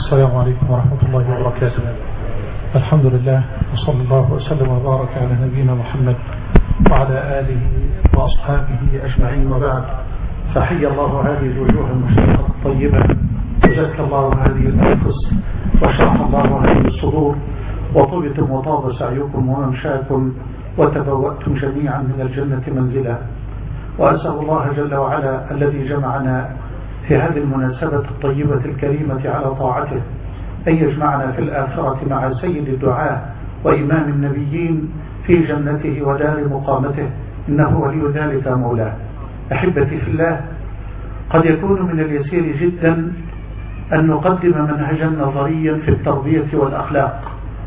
السلام عليكم ورحمة الله وبركاته. الحمد لله وصلى الله وسلم وبارك على نبينا محمد وعلى آله وأصحابه أجمعين، وبعد، فحي الله هذه الوجوه المشرقة الطيبة، وزكى الله هذه الأنفس، وشرح الله هذه الصدور، وطبتم وطاب سعيكم وممشاكم، وتبوأتم جميعا من الجنة منزلا. وأسأل الله جل وعلا الذي جمعنا في هذه المناسبة الطيبة الكريمة على طاعته أن يجمعنا في الآخرة مع سيد الدعاء وإمام النبيين في جنته ودار مقامته، إنه ولي ذلك مولاه. أحبتي في الله، قد يكون من اليسير جدا أن نقدم منهجا نظريا في التربية والأخلاق،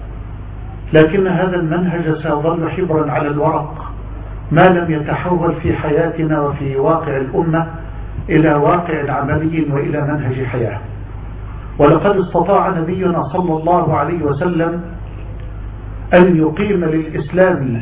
لكن هذا المنهج سيظل حبرا على الورق ما لم يتحول في حياتنا وفي واقع الأمة إلى واقع عملي وإلى منهج حياة. ولقد استطاع نبينا صلى الله عليه وسلم أن يقيم للإسلام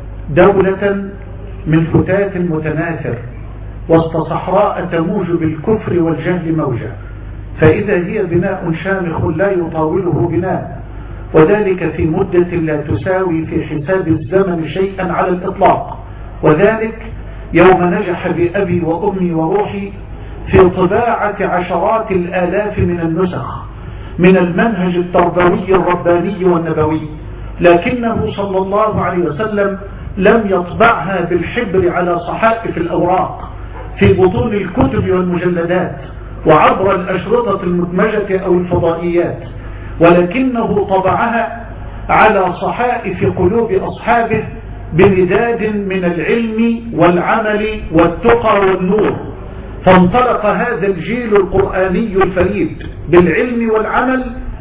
دولة من فتات متناثر وسط صحراء تموج بالكفر والجهل موجة، فإذا هي بناء شامخ لا يطاوله بناء، وذلك في مدة لا تساوي في حساب الزمن شيئا على الإطلاق، وذلك يوم نجح بأبي وأمي وروحي في طباعة عشرات الآلاف من النسخ من المنهج التربوي الرباني والنبوي، لكنه صلى الله عليه وسلم لم يطبعها بالحبر على صحائف الأوراق في بطون الكتب والمجلدات وعبر الأشرطة المدمجة أو الفضائيات، ولكنه طبعها على صحائف قلوب أصحابه بمداد من العلم والعمل والتقى والنور. فانطلق هذا الجيل القرآني الفريد بالعلم والعمل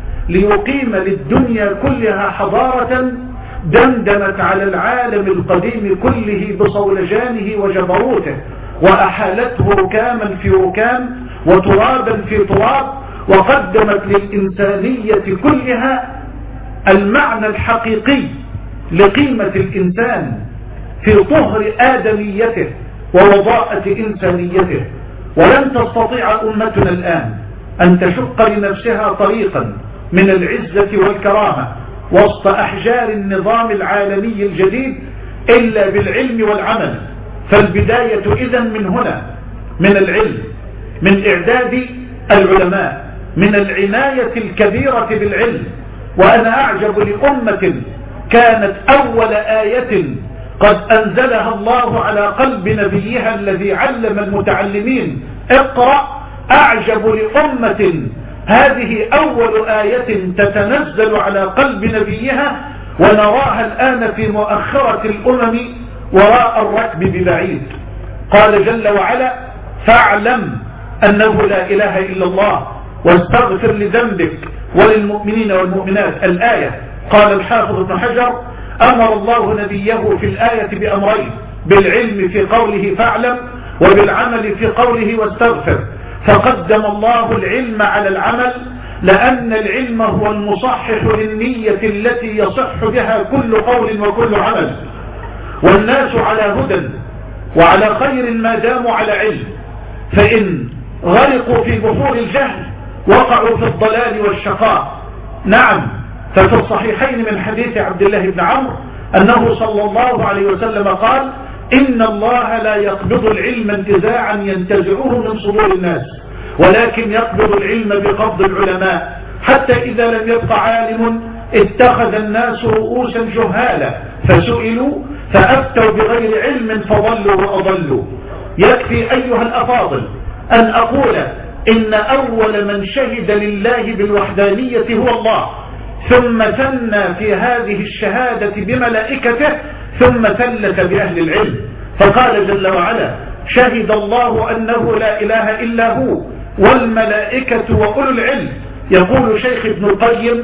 ليقيم للدنيا كلها حضارة دندنت على العالم القديم كله بصولجانه وجبروته، وأحالته ركاما في ركام وترابا في تراب، وقدمت للإنسانية كلها المعنى الحقيقي لقيمة الإنسان في طهر آدميته ووضاءة إنسانيته. ولن تستطيع أمتنا الآن أن تشق لنفسها طريقا من العزة والكرامة وسط أحجار النظام العالمي الجديد إلا بالعلم والعمل. فالبداية إذن من هنا، من العلم، من إعداد العلماء، من العناية الكبيرة بالعلم. وأنا أعجب لأمة كانت أول آية قد أنزلها الله على قلب نبيها الذي علم المتعلمين اقرأ، أعجب لأمة هذه أول آية تتنزل على قلب نبيها ونراها الآن في مؤخرة الأمم وراء الركب ببعيد. قال جل وعلا: فاعلم أنه لا إله إلا الله واستغفر لذنبك وللمؤمنين والمؤمنات. الآية. قال الحافظ ابن حجر: أمر الله نبيه في الآية بأمرين: بالعلم في قوله فاعلم، وبالعمل في قوله واستغفر. فقدم الله العلم على العمل، لأن العلم هو المصحح للنية التي يصح بها كل قول وكل عمل. والناس على هدى وعلى خير ما داموا على علم، فإن غرقوا في بحور الجهل وقعوا في الضلال والشقاء. نعم، ففي الصحيحين من حديث عبد الله بن عمرو أنه صلى الله عليه وسلم قال: إن الله لا يقبض العلم انتزاعا ينتزعه من صدور الناس، ولكن يقبض العلم بقبض العلماء، حتى إذا لم يبق عالم اتخذ الناس رؤوسا جهالا فسئلوا فأفتوا بغير علم فضلوا وأضلوا. يكفي أيها الأفاضل أن أقول إن أول من شهد لله بالوحدانية هو الله، ثم ثنى في هذه الشهادة بملائكته، ثم ثلث بأهل العلم. فقال جل وعلا: شهد الله أنه لا إله إلا هو والملائكة وأولو العلم. يقول شيخ ابن القيم: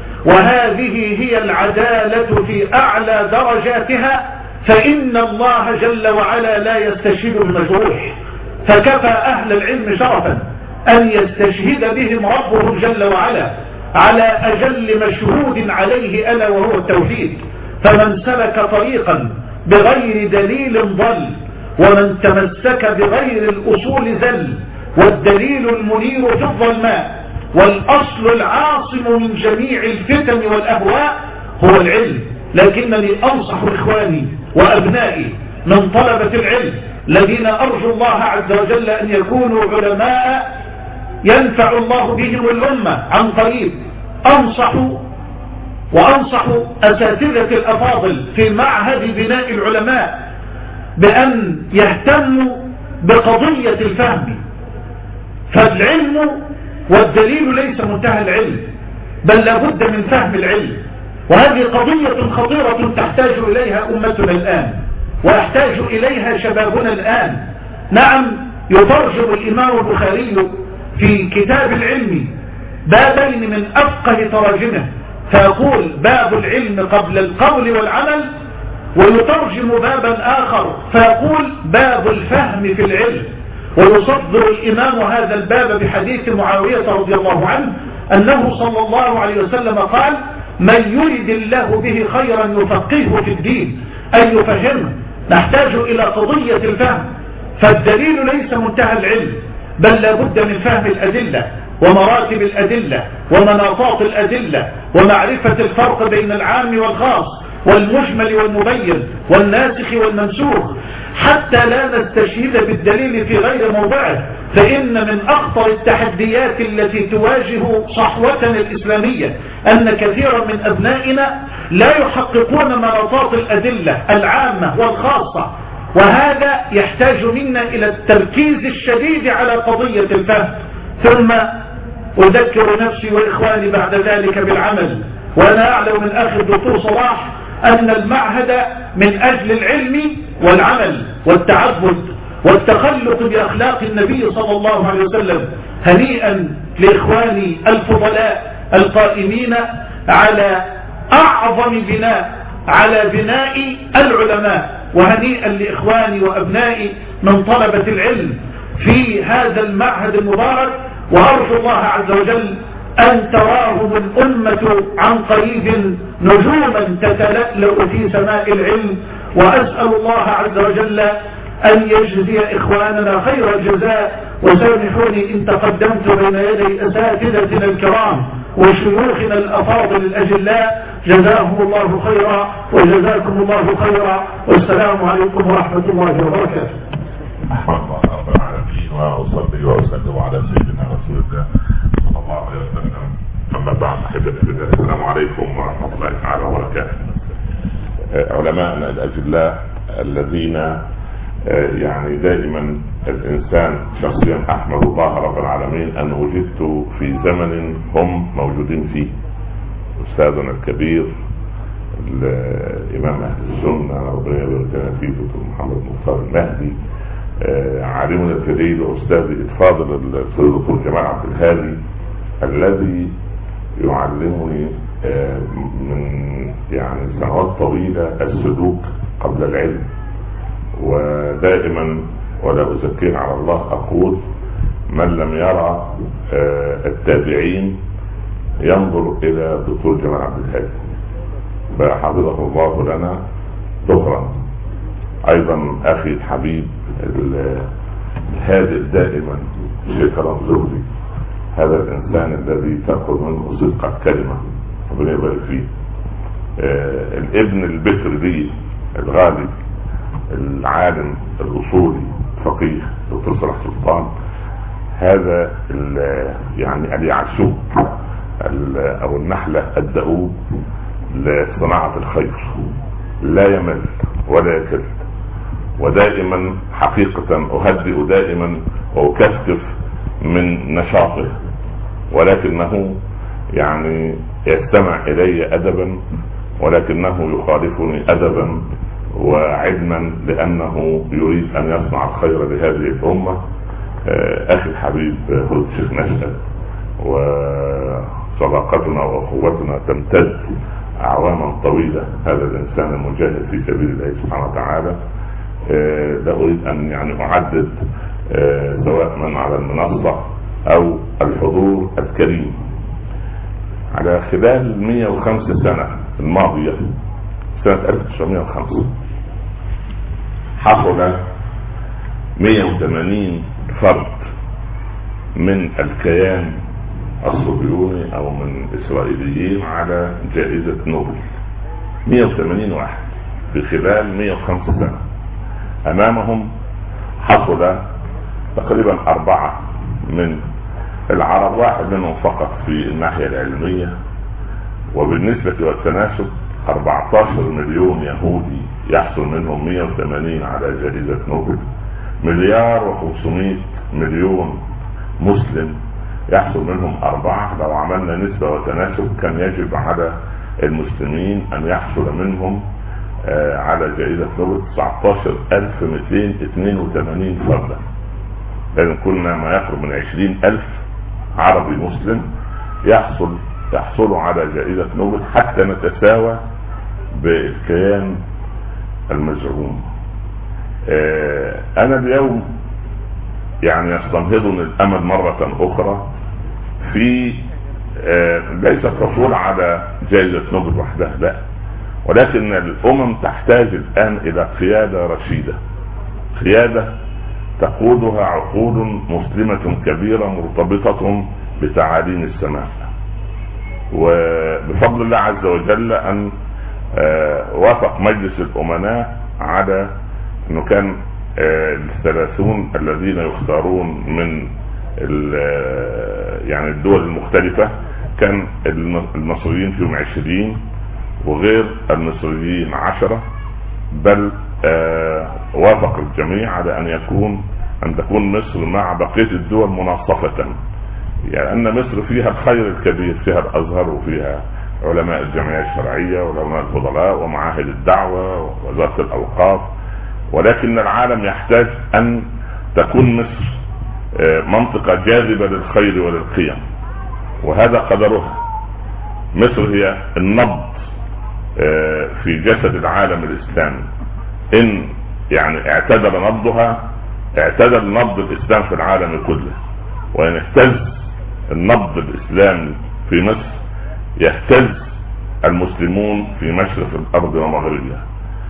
وهذه هي العدالة في أعلى درجاتها، فإن الله جل وعلا لا يستشهد بمجروح، فكفى أهل العلم شرفا أن يستشهد بهم ربهم جل وعلا على أجل مشهود عليه ألا وهو التوحيد. فمن سلك طريقا بغير دليل ضل، ومن تمسك بغير الأصول زل، والدليل المنير في الظلماء. والأصل العاصم من جميع الفتن والأهواء هو العلم. لكنني أنصح إخواني وأبنائي من طلبة العلم الذين أرجو الله عز وجل أن يكونوا علماء ينفع الله بهم الأمة عن قريب، وأنصح أساتذة الأفاضل في معهد بناء العلماء بأن يهتموا بقضية الفهم. فالعلم والدليل ليس منتهى العلم، بل لابد من فهم العلم، وهذه قضية خطيرة تحتاج إليها أمتنا الآن ويحتاج إليها شبابنا الآن. نعم، يترجم الإمام البخاري في كتاب العلم بابين من أفقه تراجمه، فيقول باب العلم قبل القول والعمل، ويترجم بابا آخر فيقول باب الفهم في العلم. ويصدر الإمام هذا الباب بحديث معاوية رضي الله عنه أنه صلى الله عليه وسلم قال: من يرد الله به خيرا يفقهه في الدين، أن يفهمه. نحتاج إلى قضية الفهم، فالدليل ليس منتهى العلم، بل لابد من فهم الأدلة ومراتب الأدلة ومناطات الأدلة ومعرفة الفرق بين العام والخاص والمجمل والمبين والناسخ والمنسوخ، حتى لا نستشهد بالدليل في غير موضعه. فإن من أخطر التحديات التي تواجه صحوتنا الإسلامية أن كثيرا من أبنائنا لا يحققون مناطات الأدلة العامة والخاصة، وهذا يحتاج منا إلى التركيز الشديد على قضية الفهم. ثم أذكر نفسي وإخواني بعد ذلك بالعمل، وأنا أعلم من أخي الدكتور صلاح أن المعهد من أجل العلم والعمل والتعبد والتخلق بأخلاق النبي صلى الله عليه وسلم. هنيئا لإخواني الفضلاء القائمين على أعظم بناء، على بناء العلماء، وهنيئا لإخواني وأبنائي من طلبة العلم في هذا المعهد المبارك. وأرجو الله عز وجل أن تراهم الأمة عن قريب نجوما تتلألأ في سماء العلم. وأسأل الله عز وجل أن يجزي إخواننا خير الجزاء. وسامحوني إن تقدمت بين يدي أساتذتنا الكرام وشيوخنا الأفاضل الأجلاء، جزاهم الله خيرا وجزاكم الله خيرا، والسلام عليكم ورحمة الله وبركاته. وأصلي وأسلم على سيدنا رسول الله صلى الله عليه وسلم. أما بعد، السلام عليكم ورحمة الله تعالى وبركاته. علماءنا الأجلاء الذين يعني دائما الإنسان شخصيا أحمد الله رب العالمين أن وجدت في زمن هم موجودين فيه. أستاذنا الكبير الإمام أهل السنة ربنا يبارك فيه دكتور محمد مختار المهدي، عالمنا الجليل وأستاذي الفاضل الدكتور جمال عبد الهادي الذي يعلمني من يعني سنوات طويلة السلوك قبل العلم. ودائما ولا أزكيه على الله أقول: من لم يرى التابعين ينظر إلى الدكتور جمال عبد الهادي، فحفظه الله لنا ظهرا. أيضا أخي الحبيب الهادئ دائما شكرا زهري، هذا الإنسان الذي تأخذ منه صدق الكلمة ربنا يبارك فيه. الابن البكر لي الغالي العالم الأصولي الفقيه دكتور صلاح سلطان، هذا يعني اليعسوب أو النحلة الدؤوب لصناعة الخير، لا يمل ولا يكل، ودائما حقيقة أهدئ دائما وأكثف من نشاطه، ولكنه يعني يستمع إلي أدبا، ولكنه يخالفني أدبا وعلما، لأنه يريد أن يصنع الخير لهذه الأمة. أخي الحبيب هو الشيخ نشأت، وصداقتنا وأخوتنا تمتد أعواما طويلة. هذا الإنسان المجاهد في سبيل الله سبحانه وتعالى. لا أريد أن يعني أعدد سواء من على المنصة أو الحضور الكريم. على خلال 105 سنة الماضية، سنة 1905 حصل 180 فرد من الكيان الصهيوني او من اسرائيليين على جائزة نوبل. 180 واحد في خلال 105 سنة. امامهم حصل تقريبا 4 من العرب، واحد منهم فقط في الناحية العلمية، وبالنسبة والتناسب 14 مليون يهودي يحصل منهم 180 على جائزة نوبل. 1,500,000,000 مسلم يحصل منهم 4. لو عملنا نسبة وتناسب كان يجب على المسلمين أن يحصل منهم على جائزة نوبل 19,282 فردا. لأن كنا ما يقرب من 20,000 عربي مسلم يحصلوا على جائزة نوبل حتى نتساوى بالكيان المزعوم. أنا اليوم يعني يستنهضني الأمل مرة أخرى في ليس الحصول على جائزة نوبل وحدها، لا، ولكن الأمم تحتاج الآن إلى قيادة رشيدة، قيادة تقودها عقول مسلمة كبيرة مرتبطة بتعاليم السماء. وبفضل الله عز وجل أن وافق مجلس الأمناء على أنه كان 30 الذين يختارون من يعني الدول المختلفة، كان المصريين فيهم 20 وغير المصريين 10، بل وافق الجميع على أن تكون مصر مع بقية الدول مناصفة، يعني أن مصر فيها الخير الكبير، فيها الأزهر وفيها علماء الجمعية الشرعية وعلماء الفضلاء ومعاهد الدعوة ووزارة الأوقاف، ولكن العالم يحتاج أن تكون مصر منطقة جاذبة للخير وللقيم، وهذا قدرها. مصر هي النبض في جسد العالم الإسلامي. إن يعني اعتدل نبضها اعتدل نبض الإسلام في العالم كله، وإن اهتز النبض الإسلامي في مصر يهتز المسلمون في مشرق الأرض ومغربها.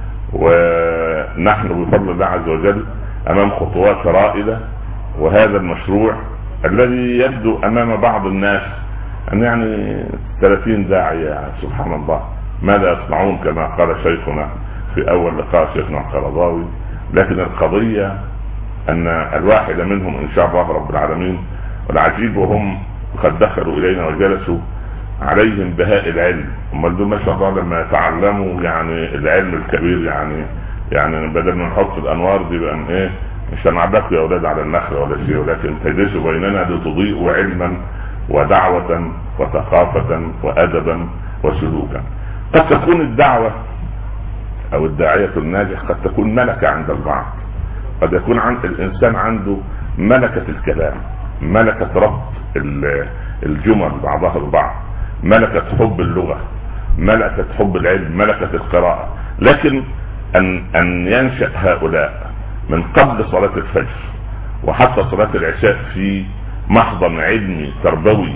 ونحن بفضل الله عز وجل أمام خطوات رائدة، وهذا المشروع الذي يبدو أمام بعض الناس أن يعني 30 داعية سبحان الله ماذا يصنعون كما قال شيخنا في أول لقاء شيخنا القرضاوي، لكن القضية أن الواحد منهم إن شاء الله رب العالمين، والعجيب وهم قد دخلوا إلينا وجلسوا عليهم بهاء العلم، هم دول ما شاء الله لما يتعلموا يعني العلم الكبير، يعني بدل ما نحط الأنوار دي بقى إيه مش هنعدكوا يا أولاد على النخل ولا شيء، ولكن تجلسوا بيننا لتضيئوا علما ودعوة وثقافة وأدبا وسلوكا. قد تكون الدعوة أو الداعية الناجح قد تكون ملكة عند البعض، قد يكون عند الإنسان عنده ملكة الكلام، ملكة ربط الجمل بعضها البعض، ملكة حب اللغة، ملكة حب العلم، ملكة القراءة. لكن أن ينشأ هؤلاء من قبل صلاة الفجر وحتى صلاة العشاء في محضن علمي تربوي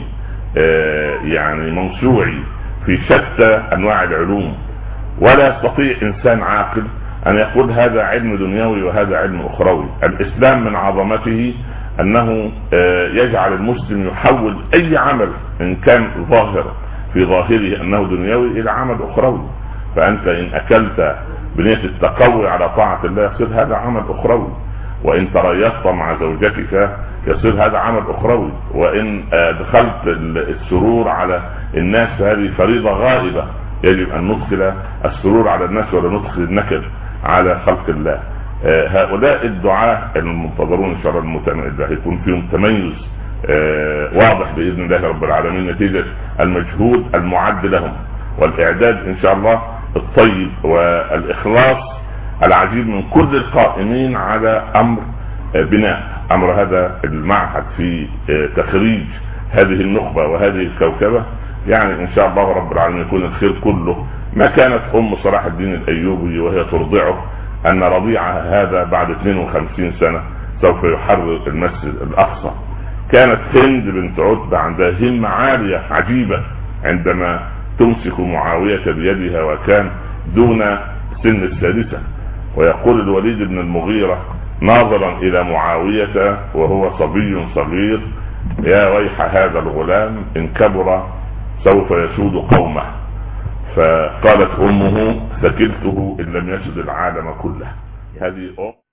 يعني موسوعي في شتى أنواع العلوم، ولا يستطيع إنسان عاقل أن يقول هذا علم دنيوي وهذا علم أخروي. الإسلام من عظمته أنه يجعل المسلم يحول أي عمل إن كان ظاهر في ظاهره أنه دنيوي إلى عمل أخروي. فأنت إن أكلت بنية التقوي على طاعة الله يصير هذا عمل أخروي، وإن تريثت مع زوجتك يصير هذا عمل أخروي، وإن دخلت السرور على الناس فهذه فريضة غائبة يجب أن ندخل السرور على الناس ولا ندخل النكد على خلق الله. هؤلاء الدعاة المنتظرون إن شاء الله هيكون فيهم تميز واضح بإذن الله رب العالمين نتيجة المجهود المعد لهم والإعداد إن شاء الله الطيب والإخلاص العجيب من كل القائمين على أمر بناء أمر هذا المعهد في تخريج هذه النخبة وهذه الكوكبة. يعني إن شاء الله رب العالمين يكون الخير كله. ما كانت أم صلاح الدين الأيوبي وهي ترضعه أن رضيعها هذا بعد 52 سنة سوف يحرر المسجد الأقصى. كانت هند بنت عتبة عندها همة عالية عجيبة عندما تمسك معاوية بيدها وكان دون سن السادسة، ويقول الوليد بن المغيرة ناظرا إلى معاوية وهو صبي صغير يا ويح هذا الغلام إن كبر سوف يسود قومه. فقالت أمه: ثكلته إن لم يسد العالم كله. هذه